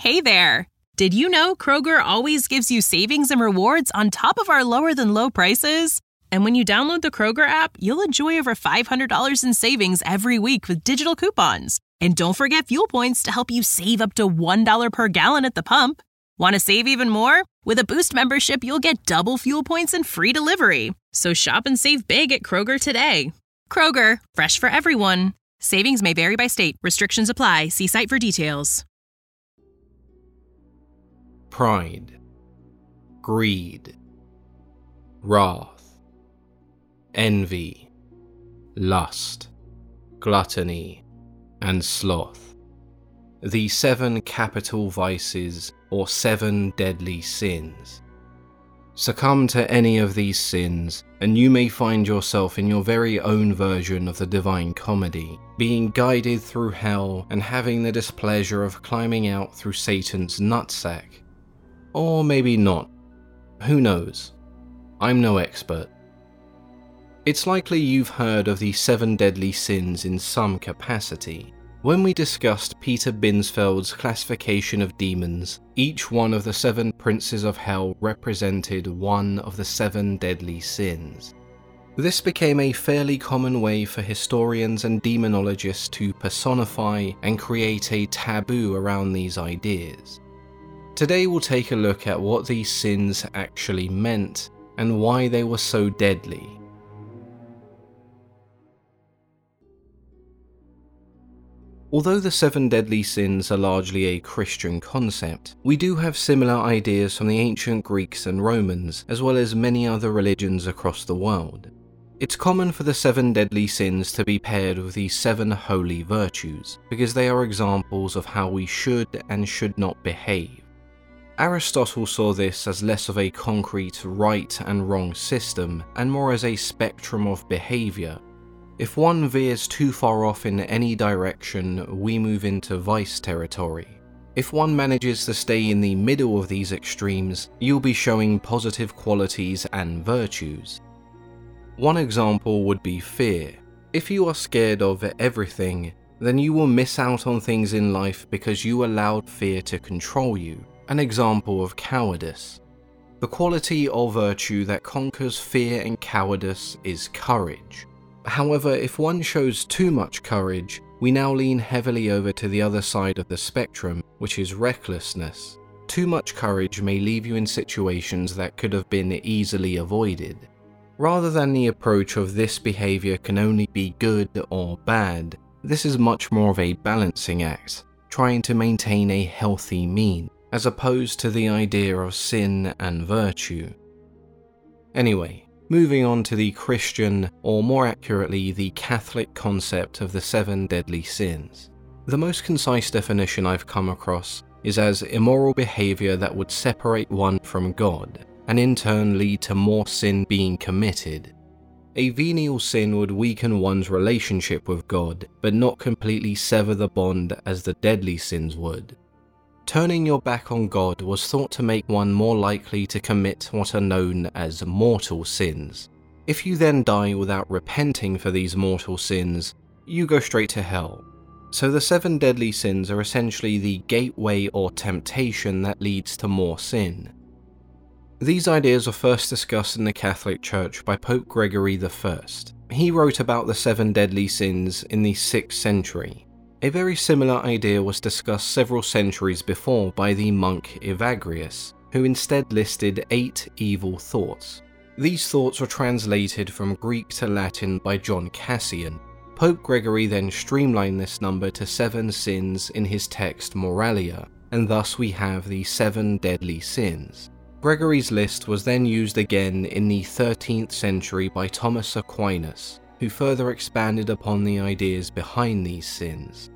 Hey there! Did you know Kroger always gives you savings and rewards on top of our lower-than-low prices? And when you download the Kroger app, you'll enjoy over $500 in savings every week with digital coupons. And don't forget fuel points to help you save up to $1 per gallon at the pump. Want to save even more? With a Boost membership, you'll get double fuel points and free delivery. So shop and save big at Kroger today. Kroger, fresh for everyone. Savings may vary by state. Restrictions apply. See site for details. Pride, greed, wrath, envy, lust, gluttony, and sloth. The 7 capital vices or 7 deadly sins. Succumb to any of these sins, and you may find yourself in your very own version of the Divine Comedy, being guided through hell and having the displeasure of climbing out through Satan's nutsack. Or maybe not. Who knows? I'm no expert. It's likely you've heard of the 7 deadly sins in some capacity. When we discussed Peter Binsfeld's classification of demons, each one of the 7 princes of hell represented one of the 7 deadly sins. This became a fairly common way for historians and demonologists to personify and create a taboo around these ideas. Today we'll take a look at what these sins actually meant and why they were so deadly. Although the 7 deadly sins are largely a Christian concept, we do have similar ideas from the ancient Greeks and Romans, as well as many other religions across the world. It's common for the 7 deadly sins to be paired with the 7 holy virtues, because they are examples of how we should and should not behave. Aristotle saw this as less of a concrete right and wrong system, and more as a spectrum of behaviour. If one veers too far off in any direction, we move into vice territory. If one manages to stay in the middle of these extremes, you'll be showing positive qualities and virtues. One example would be fear. If you are scared of everything, then you will miss out on things in life because you allowed fear to control you. An example of cowardice. The quality or virtue that conquers fear and cowardice is courage. However, if one shows too much courage, we now lean heavily over to the other side of the spectrum, which is recklessness. Too much courage may leave you in situations that could have been easily avoided. Rather than the approach of this behavior can only be good or bad, this is much more of a balancing act, trying to maintain a healthy mean, as opposed to the idea of sin and virtue. Anyway, moving on to the Christian, or more accurately the Catholic concept of the 7 deadly sins. The most concise definition I've come across is as immoral behavior that would separate one from God, and in turn lead to more sin being committed. A venial sin would weaken one's relationship with God, but not completely sever the bond as the deadly sins would. Turning your back on God was thought to make one more likely to commit what are known as mortal sins. If you then die without repenting for these mortal sins, you go straight to hell. So the 7 deadly sins are essentially the gateway or temptation that leads to more sin. These ideas were first discussed in the Catholic Church by Pope Gregory I. He wrote about the 7 deadly sins in the 6th century. A very similar idea was discussed several centuries before by the monk Evagrius, who instead listed 8 evil thoughts. These thoughts were translated from Greek to Latin by John Cassian. Pope Gregory then streamlined this number to 7 sins in his text Moralia, and thus we have the 7 deadly sins. Gregory's list was then used again in the 13th century by Thomas Aquinas, who further expanded upon the ideas behind these sins.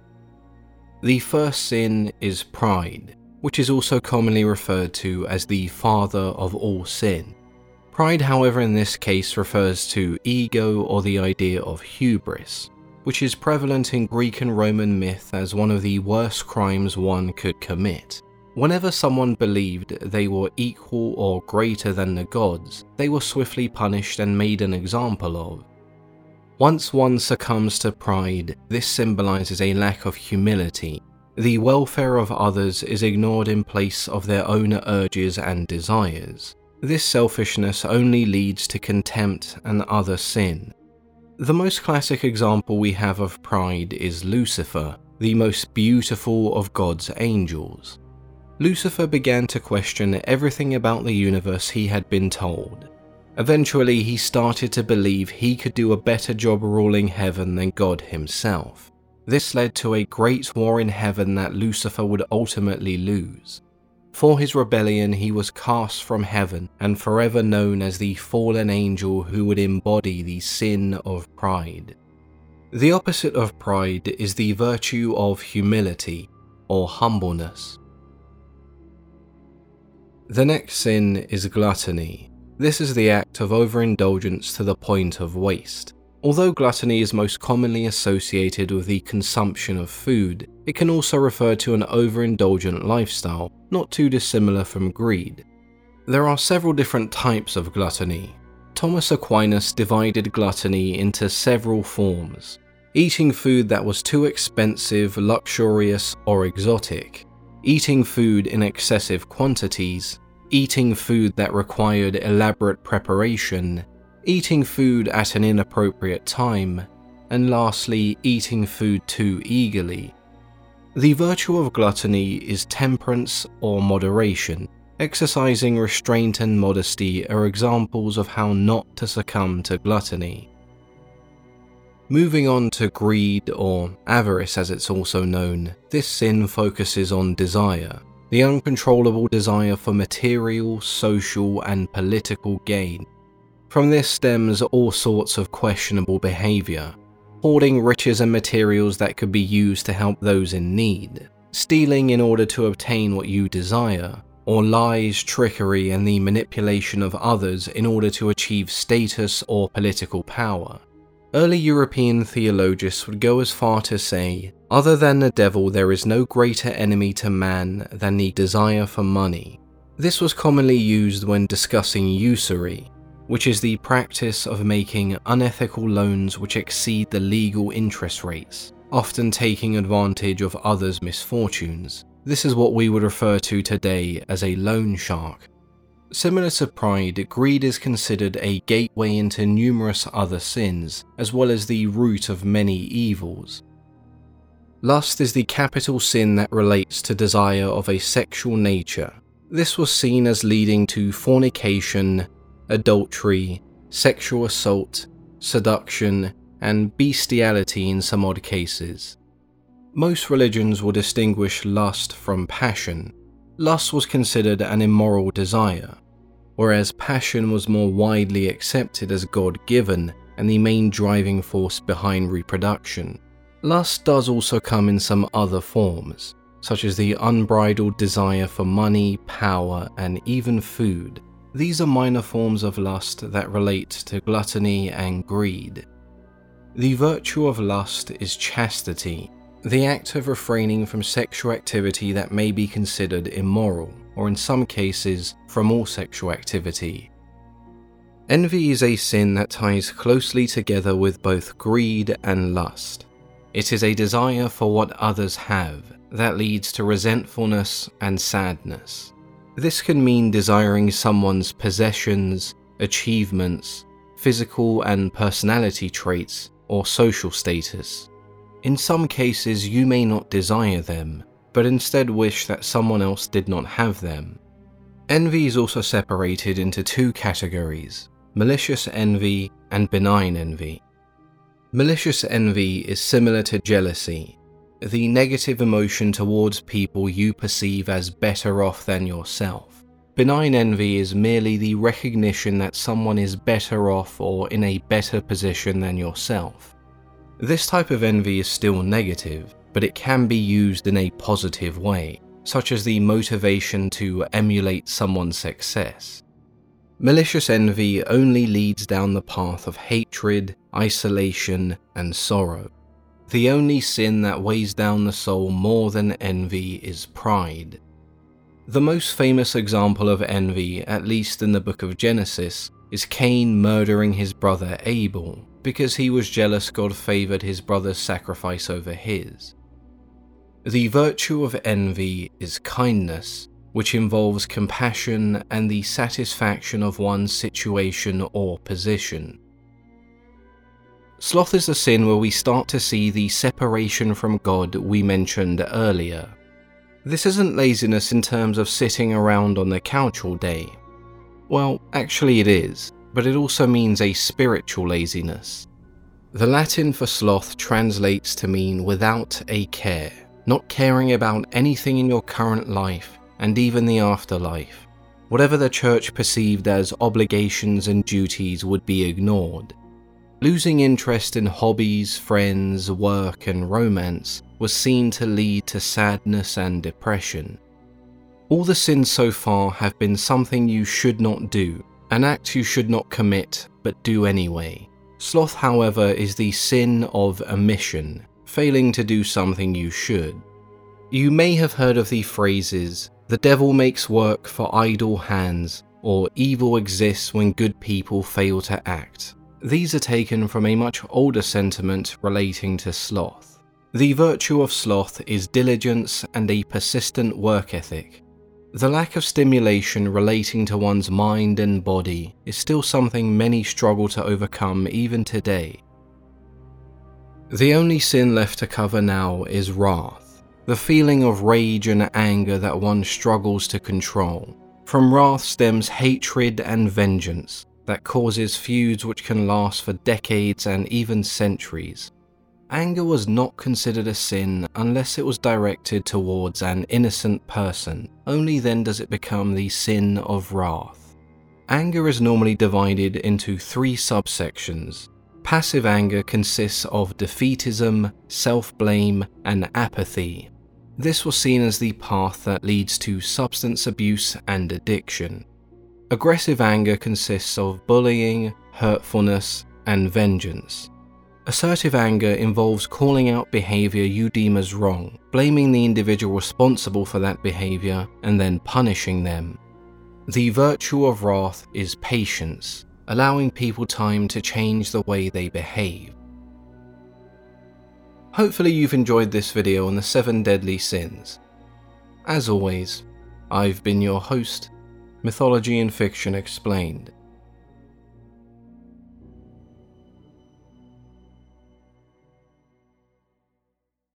The first sin is pride, which is also commonly referred to as the father of all sin. Pride, however, in this case refers to ego or the idea of hubris, which is prevalent in Greek and Roman myth as one of the worst crimes one could commit. Whenever someone believed they were equal or greater than the gods, they were swiftly punished and made an example of. Once one succumbs to pride, this symbolizes a lack of humility. The welfare of others is ignored in place of their own urges and desires. This selfishness only leads to contempt and other sin. The most classic example we have of pride is Lucifer, the most beautiful of God's angels. Lucifer began to question everything about the universe he had been told. Eventually, he started to believe he could do a better job ruling heaven than God himself. This led to a great war in heaven that Lucifer would ultimately lose. For his rebellion, he was cast from heaven and forever known as the fallen angel who would embody the sin of pride. The opposite of pride is the virtue of humility, or humbleness. The next sin is gluttony. This is the act of overindulgence to the point of waste. Although gluttony is most commonly associated with the consumption of food, it can also refer to an overindulgent lifestyle, not too dissimilar from greed. There are several different types of gluttony. Thomas Aquinas divided gluttony into several forms: eating food that was too expensive, luxurious, or exotic, eating food in excessive quantities, eating food that required elaborate preparation, eating food at an inappropriate time, and lastly, eating food too eagerly. The virtue of gluttony is temperance or moderation. Exercising restraint and modesty are examples of how not to succumb to gluttony. Moving on to greed, or avarice as it's also known, this sin focuses on desire, the uncontrollable desire for material, social, and political gain. From this stems all sorts of questionable behavior: hoarding riches and materials that could be used to help those in need, stealing in order to obtain what you desire, or lies, trickery, and the manipulation of others in order to achieve status or political power. Early European theologians would go as far to say, "Other than the devil, there is no greater enemy to man than the desire for money." This was commonly used when discussing usury, which is the practice of making unethical loans which exceed the legal interest rates, often taking advantage of others' misfortunes. This is what we would refer to today as a loan shark. Similar to pride, greed is considered a gateway into numerous other sins, as well as the root of many evils. Lust is the capital sin that relates to desire of a sexual nature. This was seen as leading to fornication, adultery, sexual assault, seduction, and bestiality in some odd cases. Most religions will distinguish lust from passion. Lust was considered an immoral desire, whereas passion was more widely accepted as God-given and the main driving force behind reproduction. Lust does also come in some other forms, such as the unbridled desire for money, power, and even food. These are minor forms of lust that relate to gluttony and greed. The virtue of lust is chastity, the act of refraining from sexual activity that may be considered immoral, or in some cases, from all sexual activity. Envy is a sin that ties closely together with both greed and lust. It is a desire for what others have that leads to resentfulness and sadness. This can mean desiring someone's possessions, achievements, physical and personality traits, or social status. In some cases, you may not desire them, but instead wish that someone else did not have them. Envy is also separated into two categories: malicious envy and benign envy. Malicious envy is similar to jealousy, the negative emotion towards people you perceive as better off than yourself. Benign envy is merely the recognition that someone is better off or in a better position than yourself. This type of envy is still negative, but it can be used in a positive way, such as the motivation to emulate someone's success. Malicious envy only leads down the path of hatred, isolation, and sorrow. The only sin that weighs down the soul more than envy is pride. The most famous example of envy, at least in the book of Genesis, is Cain murdering his brother Abel, because he was jealous God favored his brother's sacrifice over his. The virtue of envy is kindness, which involves compassion and the satisfaction of one's situation or position. Sloth is the sin where we start to see the separation from God we mentioned earlier. This isn't laziness in terms of sitting around on the couch all day. Well, actually it is, but it also means a spiritual laziness. The Latin for sloth translates to mean without a care, not caring about anything in your current life and even the afterlife. Whatever the church perceived as obligations and duties would be ignored. Losing interest in hobbies, friends, work, and romance was seen to lead to sadness and depression. All the sins so far have been something you should not do, an act you should not commit but do anyway. Sloth, however, is the sin of omission, failing to do something you should. You may have heard of the phrases, "The devil makes work for idle hands," or "evil exists when good people fail to act." These are taken from a much older sentiment relating to sloth. The virtue of sloth is diligence and a persistent work ethic. The lack of stimulation relating to one's mind and body is still something many struggle to overcome even today. The only sin left to cover now is wrath, the feeling of rage and anger that one struggles to control. From wrath stems hatred and vengeance that causes feuds which can last for decades and even centuries. Anger was not considered a sin unless it was directed towards an innocent person. Only then does it become the sin of wrath. Anger is normally divided into 3 subsections. Passive anger consists of defeatism, self-blame, and apathy. This was seen as the path that leads to substance abuse and addiction. Aggressive anger consists of bullying, hurtfulness, and vengeance. Assertive anger involves calling out behavior you deem as wrong, blaming the individual responsible for that behavior, and then punishing them. The virtue of wrath is patience, allowing people time to change the way they behave. Hopefully you've enjoyed this video on the 7 deadly sins. As always, I've been your host, Mythology and Fiction Explained.